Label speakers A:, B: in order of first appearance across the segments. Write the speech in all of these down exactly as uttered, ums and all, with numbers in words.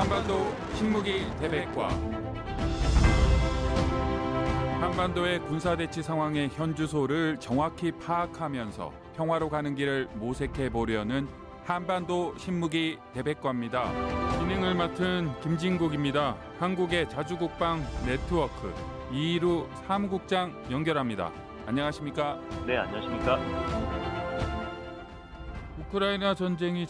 A: 한반도 신무기 대백과 한반도의 군사대치 상황의 현주소를 정확히 파악하면서 평화로 가는 길을 모색해 보려는 한반도 신무기 대백과입니다. 진행을 맡은 김진국입니다. 한국의 자주국방 네트워크 이희루 사무국장 연결합니다. 안녕하십니까?
B: 네, 안녕하십니까?
A: 우크라이나 전쟁이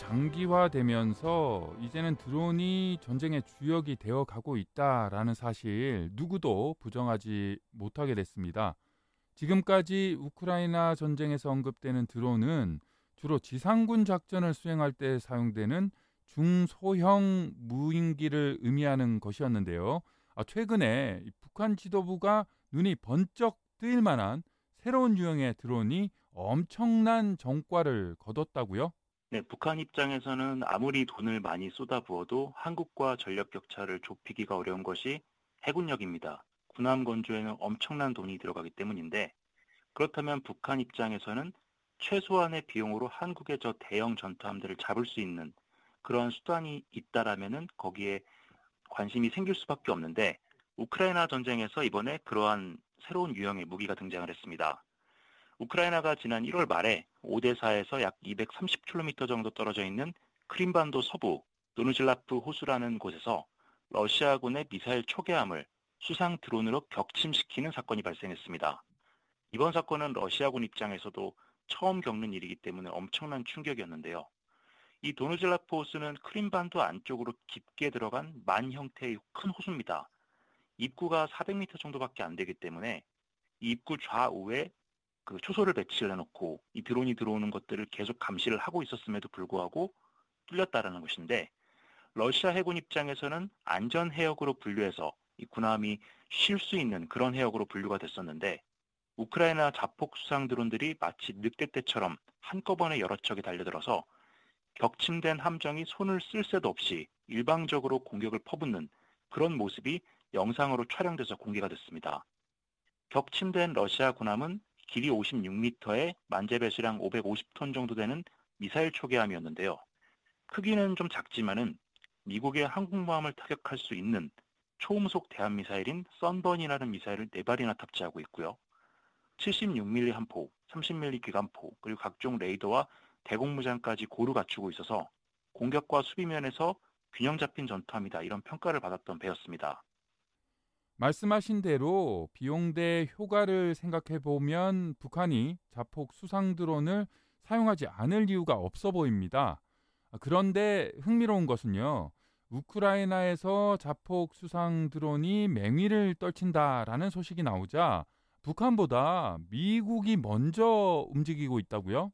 A: 장기화되면서 이제는 드론이 전쟁의 주역이 되어가고 있다라는 사실 누구도 부정하지 못하게 됐습니다. 지금까지 우크라이나 전쟁에서 언급되는 드론은 주로 지상군 작전을 수행할 때 사용되는 중소형 무인기를 의미하는 것이었는데요. 최근에 북한 지도부가 눈이 번쩍 뜨일 만한 새로운 유형의 드론이 엄청난 성과를 거뒀다고요?
B: 네, 북한 입장에서는 아무리 돈을 많이 쏟아부어도 한국과 전력 격차를 좁히기가 어려운 것이 해군력입니다. 군함 건조에는 엄청난 돈이 들어가기 때문인데, 그렇다면 북한 입장에서는 최소한의 비용으로 한국의 저 대형 전투함들을 잡을 수 있는 그러한 수단이 있다라면은 거기에 관심이 생길 수밖에 없는데, 우크라이나 전쟁에서 이번에 그러한 새로운 유형의 무기가 등장을 했습니다. 우크라이나가 지난 일월 말에 오데사에서 약 이백삼십 킬로미터 정도 떨어져 있는 크림반도 서부 노르즐라프 호수라는 곳에서 러시아군의 미사일 초계함을 수상 드론으로 격침시키는 사건이 발생했습니다. 이번 사건은 러시아군 입장에서도 처음 겪는 일이기 때문에 엄청난 충격이었는데요. 이 노르즐라프 호수는 크림반도 안쪽으로 깊게 들어간 만 형태의 큰 호수입니다. 입구가 사백 미터 정도밖에 안 되기 때문에 이 입구 좌우에 그 초소를 배치를 해놓고 이 드론이 들어오는 것들을 계속 감시를 하고 있었음에도 불구하고 뚫렸다라는 것인데, 러시아 해군 입장에서는 안전 해역으로 분류해서 이 군함이 쉴 수 있는 그런 해역으로 분류가 됐었는데, 우크라이나 자폭 수상 드론들이 마치 늑대 떼처럼 한꺼번에 여러 척이 달려들어서 격침된 함정이 손을 쓸 새도 없이 일방적으로 공격을 퍼붓는 그런 모습이 영상으로 촬영돼서 공개가 됐습니다. 격침된 러시아 군함은 길이 오십육 미터에 만재 배수량 오백오십 톤 정도 되는 미사일 초계함이었는데요. 크기는 좀 작지만은 미국의 항공모함을 타격할 수 있는 초음속 대함미사일인 썬번이라는 미사일을 네 발이나 탑재하고 있고요. 칠십육 밀리미터 함포, 삼십 밀리미터 기관포, 그리고 각종 레이더와 대공무장까지 고루 갖추고 있어서 공격과 수비면에서 균형 잡힌 전투함이다, 이런 평가를 받았던 배였습니다.
A: 말씀하신 대로 비용 대 효과를 생각해 보면 북한이 자폭 수상 드론을 사용하지 않을 이유가 없어 보입니다. 그런데 흥미로운 것은요, 우크라이나에서 자폭 수상 드론이 맹위를 떨친다라는 소식이 나오자 북한보다 미국이 먼저 움직이고 있다고요?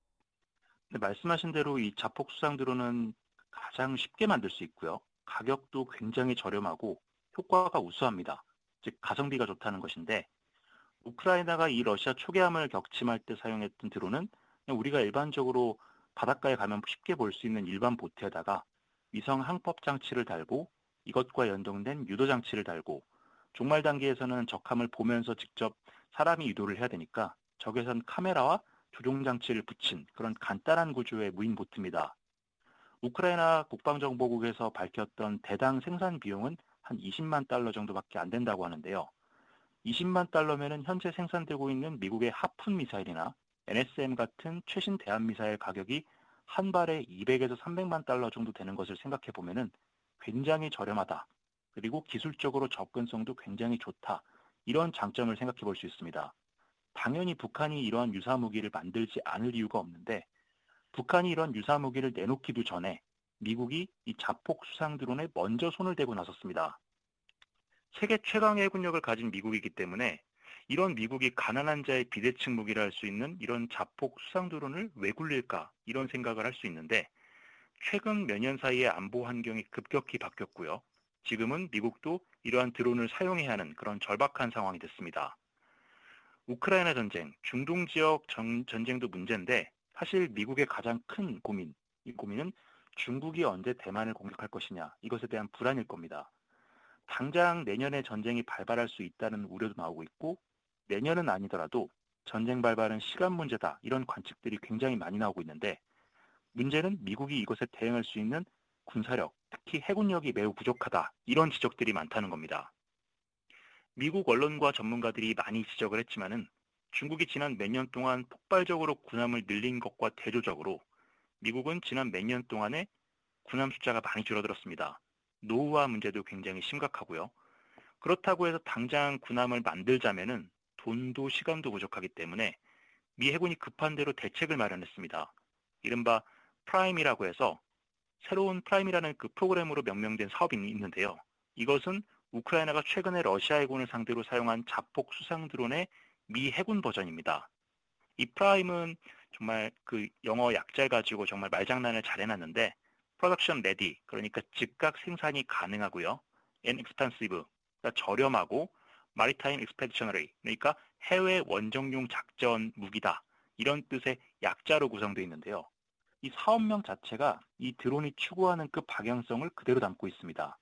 B: 네, 말씀하신 대로 이 자폭 수상 드론은 가장 쉽게 만들 수 있고요. 가격도 굉장히 저렴하고 효과가 우수합니다. 즉 가성비가 좋다는 것인데, 우크라이나가 이 러시아 초계함을 격침할 때 사용했던 드론은 그냥 우리가 일반적으로 바닷가에 가면 쉽게 볼 수 있는 일반 보트에다가 위성 항법 장치를 달고 이것과 연동된 유도 장치를 달고 종말 단계에서는 적함을 보면서 직접 사람이 유도를 해야 되니까 적외선 카메라와 조종 장치를 붙인 그런 간단한 구조의 무인 보트입니다. 우크라이나 국방정보국에서 밝혔던 대당 생산 비용은 한 이십만 달러 정도밖에 안 된다고 하는데요. 이십만 달러면은 현재 생산되고 있는 미국의 하푼 미사일이나 엔에스엠 같은 최신 대함 미사일 가격이 한 발에 이백에서 삼백만 달러 정도 되는 것을 생각해 보면은 굉장히 저렴하다. 그리고 기술적으로 접근성도 굉장히 좋다. 이런 장점을 생각해 볼 수 있습니다. 당연히 북한이 이러한 유사 무기를 만들지 않을 이유가 없는데, 북한이 이런 유사 무기를 내놓기도 전에 미국이 이 자폭 수상 드론에 먼저 손을 대고 나섰습니다. 세계 최강의 해군력을 가진 미국이기 때문에 이런 미국이 가난한 자의 비대칭 무기를 할 수 있는 이런 자폭 수상 드론을 왜 굴릴까, 이런 생각을 할 수 있는데, 최근 몇 년 사이에 안보 환경이 급격히 바뀌었고요. 지금은 미국도 이러한 드론을 사용해야 하는 그런 절박한 상황이 됐습니다. 우크라이나 전쟁, 중동 지역 전, 전쟁도 문제인데, 사실 미국의 가장 큰 고민, 이 고민은 중국이 언제 대만을 공격할 것이냐, 이것에 대한 불안일 겁니다. 당장 내년에 전쟁이 발발할 수 있다는 우려도 나오고 있고, 내년은 아니더라도 전쟁 발발은 시간 문제다, 이런 관측들이 굉장히 많이 나오고 있는데, 문제는 미국이 이것에 대응할 수 있는 군사력, 특히 해군력이 매우 부족하다. 이런 지적들이 많다는 겁니다. 미국 언론과 전문가들이 많이 지적을 했지만은 중국이 지난 몇 년 동안 폭발적으로 군함을 늘린 것과 대조적으로 미국은 지난 몇 년 동안에 군함 숫자가 많이 줄어들었습니다. 노후화 문제도 굉장히 심각하고요. 그렇다고 해서 당장 군함을 만들자면은 돈도 시간도 부족하기 때문에 미 해군이 급한 대로 대책을 마련했습니다. 이른바 프라임이라고 해서 새로운 프라임이라는 그 프로그램으로 명명된 사업이 있는데요. 이것은 우크라이나가 최근에 러시아 해군을 상대로 사용한 자폭 수상 드론의 미 해군 버전입니다. 이 프라임은 정말 그 영어 약자를 가지고 정말 말장난을 잘 해놨는데 production ready, 그러니까 즉각 생산이 가능하고요. and expensive, 그러니까 저렴하고 maritime expeditionary, 그러니까 해외 원정용 작전 무기다. 이런 뜻의 약자로 구성되어 있는데요. 이 사업명 자체가 이 드론이 추구하는 그 방향성을 그대로 담고 있습니다.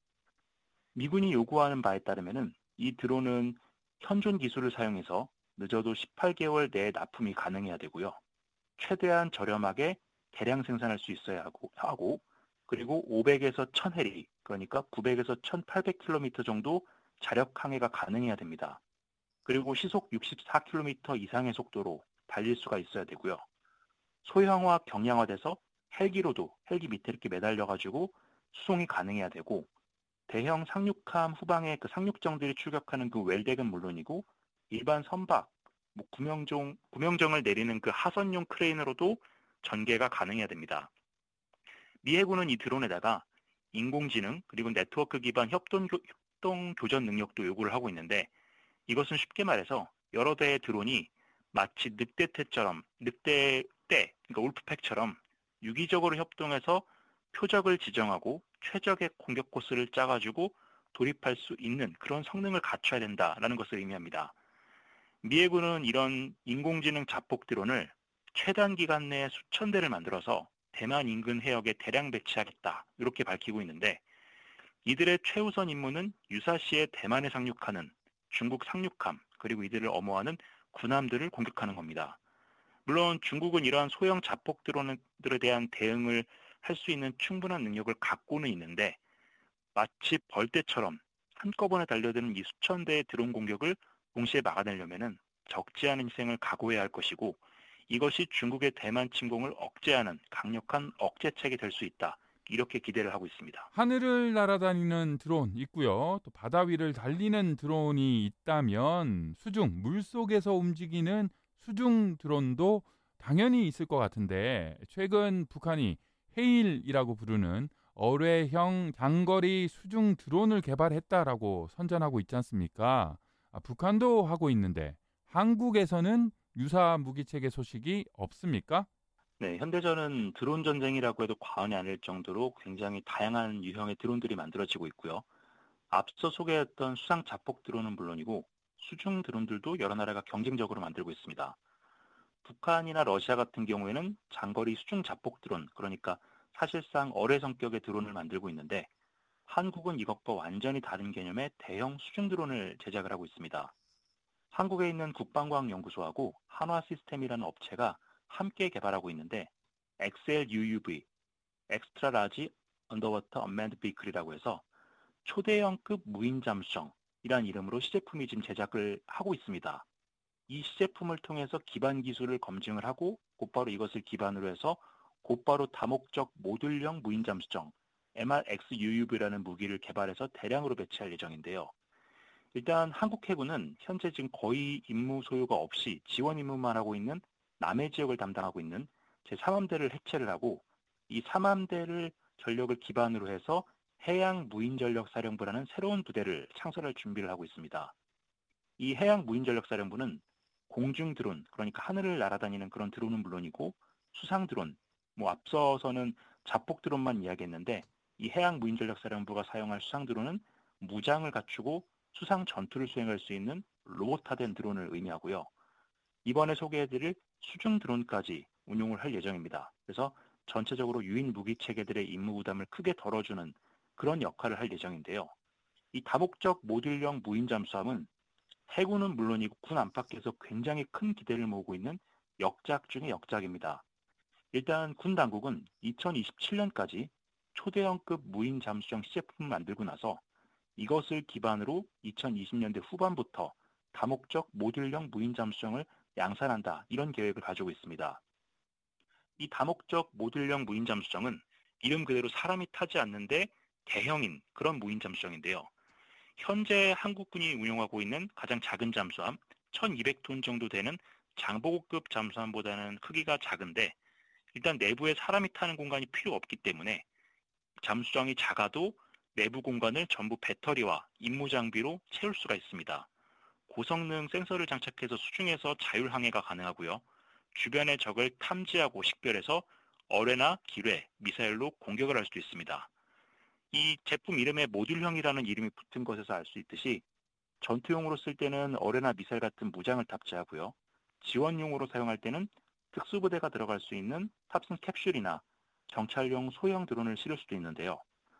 B: 미군이 요구하는 바에 따르면은 이 드론은 현존 기술을 사용해서 늦어도 십팔 개월 내에 납품이 가능해야 되고요. 최대한 저렴하게 대량 생산할 수 있어야 하고, 하고 그리고 오백에서 천 해리, 그러니까 구백에서 천팔백 킬로미터 정도 자력 항해가 가능해야 됩니다. 그리고 시속 육십사 킬로미터 이상의 속도로 달릴 수가 있어야 되고요. 소형화, 경량화돼서 헬기로도 헬기 밑에 이렇게 매달려가지고 수송이 가능해야 되고 대형 상륙함 후방에 그 상륙정들이 출격하는 그 웰덱은 물론이고 일반 선박, 뭐 구명정, 구명정을 내리는 그 하선용 크레인으로도 전개가 가능해야 됩니다. 미 해군은 이 드론에다가 인공지능 그리고 네트워크 기반 협동, 협동 교전 능력도 요구를 하고 있는데 이것은 쉽게 말해서 여러 대의 드론이 마치 늑대떼처럼 늑대 떼, 그러니까 울프팩처럼 유기적으로 협동해서 표적을 지정하고 최적의 공격 코스를 짜가지고 돌입할 수 있는 그런 성능을 갖춰야 된다라는 것을 의미합니다. 미 해군은 이런 인공지능 자폭 드론을 최단 기간 내에 수천 대를 만들어서 대만 인근 해역에 대량 배치하겠다 이렇게 밝히고 있는데 이들의 최우선 임무는 유사시에 대만에 상륙하는 중국 상륙함 그리고 이들을 엄호하는 군함들을 공격하는 겁니다. 물론 중국은 이러한 소형 자폭 드론들에 대한 대응을 할 수 있는 충분한 능력을 갖고는 있는데 마치 벌떼처럼 한꺼번에 달려드는 이 수천 대의 드론 공격을 동시에 막아내려면 적지 않은 희생을 각오해야 할 것이고 이것이 중국의 대만 침공을 억제하는 강력한 억제책이 될 수 있다. 이렇게 기대를 하고 있습니다.
A: 하늘을 날아다니는 드론 있고요. 또 바다 위를 달리는 드론이 있다면 수중, 물속에서 움직이는 수중 드론도 당연히 있을 것 같은데 최근 북한이 헤일이라고 부르는 어뢰형 장거리 수중 드론을 개발했다라고 선전하고 있지 않습니까? 아, 북한도 하고 있는데 한국에서는 유사 무기체계 소식이 없습니까?
B: 네, 현대전은 드론 전쟁이라고 해도 과언이 아닐 정도로 굉장히 다양한 유형의 드론들이 만들어지고 있고요. 앞서 소개했던 수상 자폭 드론은 물론이고 수중 드론들도 여러 나라가 경쟁적으로 만들고 있습니다. 북한이나 러시아 같은 경우에는 장거리 수중 자폭 드론, 그러니까 사실상 어뢰 성격의 드론을 만들고 있는데 한국은 이것과 완전히 다른 개념의 대형 수중 드론을 제작을 하고 있습니다. 한국에 있는 국방과학연구소하고 한화시스템이라는 업체가 함께 개발하고 있는데 엑스엘유유브이, Extra Large Underwater Unmanned Vehicle이라고 해서 초대형급 무인 잠수정이란 이름으로 시제품이 지금 제작을 하고 있습니다. 이 시제품을 통해서 기반 기술을 검증을 하고 곧바로 이것을 기반으로 해서 곧바로 다목적 모듈형 무인 잠수정 엠알엑스유유브이라는 무기를 개발해서 대량으로 배치할 예정인데요. 일단 한국 해군은 현재 지금 거의 임무 소요가 없이 지원 임무만 하고 있는 남해 지역을 담당하고 있는 제삼 함대를 해체를 하고 이 삼 함대를 전력을 기반으로 해서 해양 무인전력사령부라는 새로운 부대를 창설할 준비를 하고 있습니다. 이 해양 무인전력사령부는 공중 드론, 그러니까 하늘을 날아다니는 그런 드론은 물론이고 수상 드론, 뭐 앞서서는 자폭 드론만 이야기했는데 이 해양 무인전력사령부가 사용할 수상 드론은 무장을 갖추고 수상 전투를 수행할 수 있는 로봇화된 드론을 의미하고요. 이번에 소개해드릴 수중 드론까지 운용을 할 예정입니다. 그래서 전체적으로 유인 무기 체계들의 임무 부담을 크게 덜어주는 그런 역할을 할 예정인데요. 이 다목적 모듈형 무인 잠수함은 해군은 물론이고 군 안팎에서 굉장히 큰 기대를 모으고 있는 역작 중의 역작입니다. 일단 군 당국은 이천이십칠 년까지 초대형급 무인 잠수정 시제품을 만들고 나서 이것을 기반으로 이천이십 년대 후반부터 다목적 모듈형 무인 잠수정을 양산한다, 이런 계획을 가지고 있습니다. 이 다목적 모듈형 무인 잠수정은 이름 그대로 사람이 타지 않는데 대형인 그런 무인 잠수정인데요. 현재 한국군이 운용하고 있는 가장 작은 잠수함 천이백 톤 정도 되는 장보고급 잠수함보다는 크기가 작은데, 일단 내부에 사람이 타는 공간이 필요 없기 때문에 잠수정이 작아도 내부 공간을 전부 배터리와 임무 장비로 채울 수가 있습니다. 고성능 센서를 장착해서 수중에서 자율항해가 가능하고요. 주변의 적을 탐지하고 식별해서 어뢰나 기뢰, 미사일로 공격을 할 수도 있습니다. 이 제품 이름에 모듈형이라는 이름이 붙은 것에서 알 수 있듯이 전투용으로 쓸 때는 어뢰나 미사일 같은 무장을 탑재하고요. 지원용으로 사용할 때는 특수부대가 들어갈 수 있는 탑승 캡슐이나 경찰용 소형 드론을 실을 수도 있는데요.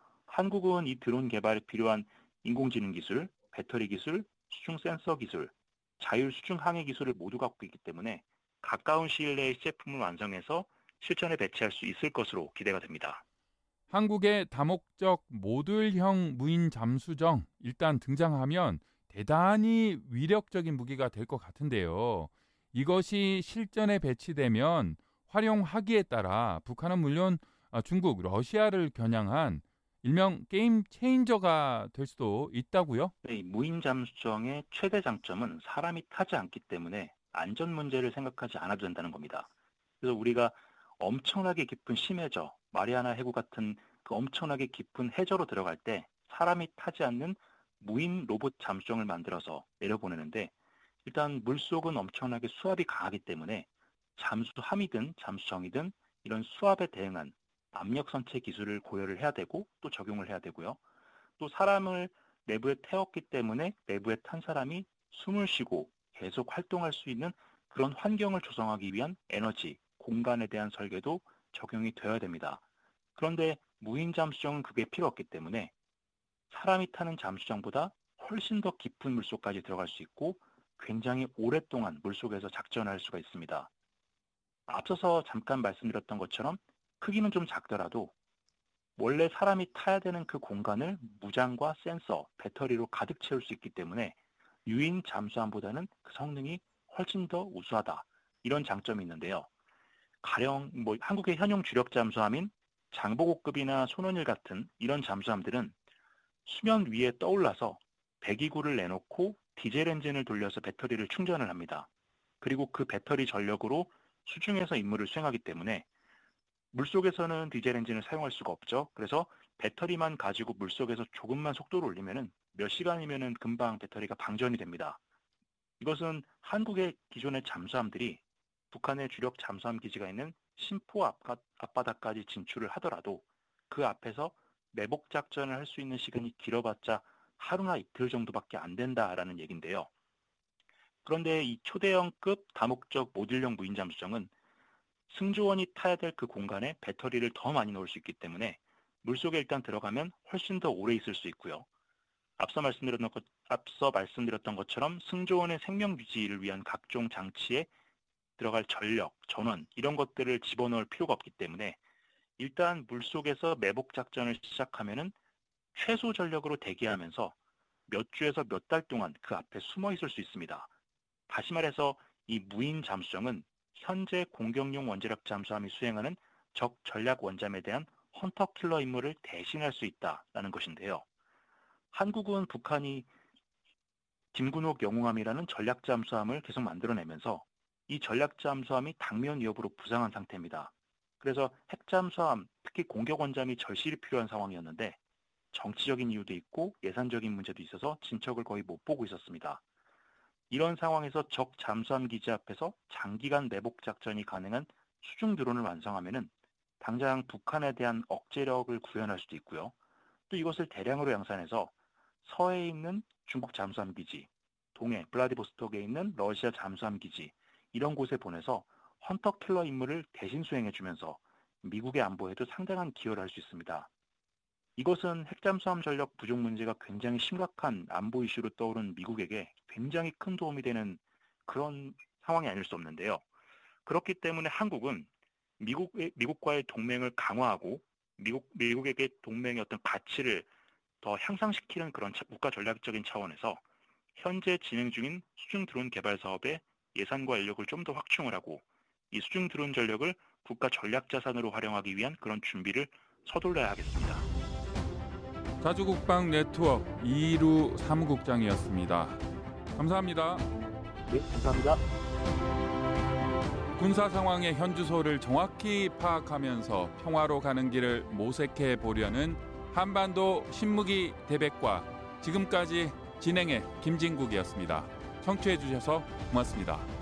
B: 한국은 이 드론 개발에 필요한 인공지능 기술, 배터리 기술, 수중 센서 기술, 자율 수중 항해 기술을 모두 갖고 있기 때문에 가까운 시일 내에 시제품을 완성해서 실전에 배치할 수 있을 것으로 기대가 됩니다.
A: 한국의 다목적 모듈형 무인 잠수정 일단 등장하면 대단히 위력적인 무기가 될 것 같은데요. 이것이 실전에 배치되면 활용하기에 따라 북한은 물론 중국, 러시아를 겨냥한 일명 게임 체인저가 될 수도 있다고요?
B: 네, 무인 잠수정의 최대 장점은 사람이 타지 않기 때문에 안전 문제를 생각하지 않아도 된다는 겁니다. 그래서 우리가 엄청나게 깊은 심해저, 마리아나 해구 같은 그 엄청나게 깊은 해저로 들어갈 때 사람이 타지 않는 무인 로봇 잠수정을 만들어서 내려보내는데, 일단 물속은 엄청나게 수압이 강하기 때문에 잠수함이든 잠수정이든 이런 수압에 대응한 압력 선체 기술을 고려를 해야 되고 또 적용을 해야 되고요. 또 사람을 내부에 태웠기 때문에 내부에 탄 사람이 숨을 쉬고 계속 활동할 수 있는 그런 환경을 조성하기 위한 에너지, 공간에 대한 설계도 적용이 되어야 됩니다. 그런데 무인 잠수정은 그게 필요 없기 때문에 사람이 타는 잠수정보다 훨씬 더 깊은 물속까지 들어갈 수 있고 굉장히 오랫동안 물속에서 작전을 할 수가 있습니다. 앞서서 잠깐 말씀드렸던 것처럼 크기는 좀 작더라도 원래 사람이 타야 되는 그 공간을 무장과 센서, 배터리로 가득 채울 수 있기 때문에 유인 잠수함보다는 그 성능이 훨씬 더 우수하다, 이런 장점이 있는데요. 가령 뭐 한국의 현용 주력 잠수함인 장보고급이나 손원일 같은 이런 잠수함들은 수면 위에 떠올라서 배기구를 내놓고 디젤 엔진을 돌려서 배터리를 충전을 합니다. 그리고 그 배터리 전력으로 수중에서 임무를 수행하기 때문에 물속에서는 디젤 엔진을 사용할 수가 없죠. 그래서 배터리만 가지고 물속에서 조금만 속도를 올리면은 몇 시간이면은 금방 배터리가 방전이 됩니다. 이것은 한국의 기존의 잠수함들이 북한의 주력 잠수함 기지가 있는 신포 앞가, 앞바다까지 진출을 하더라도 그 앞에서 매복 작전을 할 수 있는 시간이 길어봤자 하루나 이틀 정도밖에 안 된다라는 얘기인데요. 그런데 이 초대형급 다목적 모듈형 무인 잠수정은 승조원이 타야 될 그 공간에 배터리를 더 많이 넣을 수 있기 때문에 물속에 일단 들어가면 훨씬 더 오래 있을 수 있고요. 앞서 말씀드렸던, 것, 앞서 말씀드렸던 것처럼 승조원의 생명 유지를 위한 각종 장치에 들어갈 전력, 전원 이런 것들을 집어넣을 필요가 없기 때문에 일단 물속에서 매복 작전을 시작하면은 최소 전력으로 대기하면서 몇 주에서 몇 달 동안 그 앞에 숨어 있을 수 있습니다. 다시 말해서 이 무인 잠수정은 현재 공격용 원자력 잠수함이 수행하는 적 전략 원잠에 대한 헌터킬러 임무를 대신할 수 있다는 것인데요. 한국은 북한이 김군옥 영웅함이라는 전략 잠수함을 계속 만들어내면서 이 전략 잠수함이 당면 위협으로 부상한 상태입니다. 그래서 핵 잠수함, 특히 공격 원잠이 절실히 필요한 상황이었는데 정치적인 이유도 있고 예산적인 문제도 있어서 진척을 거의 못 보고 있었습니다. 이런 상황에서 적 잠수함 기지 앞에서 장기간 매복 작전이 가능한 수중 드론을 완성하면은 당장 북한에 대한 억제력을 구현할 수도 있고요. 또 이것을 대량으로 양산해서 서해에 있는 중국 잠수함 기지, 동해 블라디보스톡에 있는 러시아 잠수함 기지 이런 곳에 보내서 헌터킬러 임무를 대신 수행해주면서 미국의 안보에도 상당한 기여를 할 수 있습니다. 이것은 핵잠수함 전력 부족 문제가 굉장히 심각한 안보 이슈로 떠오른 미국에게 굉장히 큰 도움이 되는 그런 상황이 아닐 수 없는데요. 그렇기 때문에 한국은 미국의, 미국과의 동맹을 강화하고 미국, 미국에게 동맹의 어떤 가치를 더 향상시키는 그런 차, 국가 전략적인 차원에서 현재 진행 중인 수중 드론 개발 사업에 예산과 인력을 좀 더 확충을 하고 이 수중 드론 전력을 국가 전략 자산으로 활용하기 위한 그런 준비를 서둘러야 하겠습니다.
A: 자주국방 네트워크 이루 사무국장이었습니다. 감사합니다.
B: 네, 감사합니다.
A: 군사 상황의 현주소를 정확히 파악하면서 평화로 가는 길을 모색해 보려는 한반도 신무기 대백과 지금까지 진행의 김진국이었습니다. 청취해 주셔서 고맙습니다.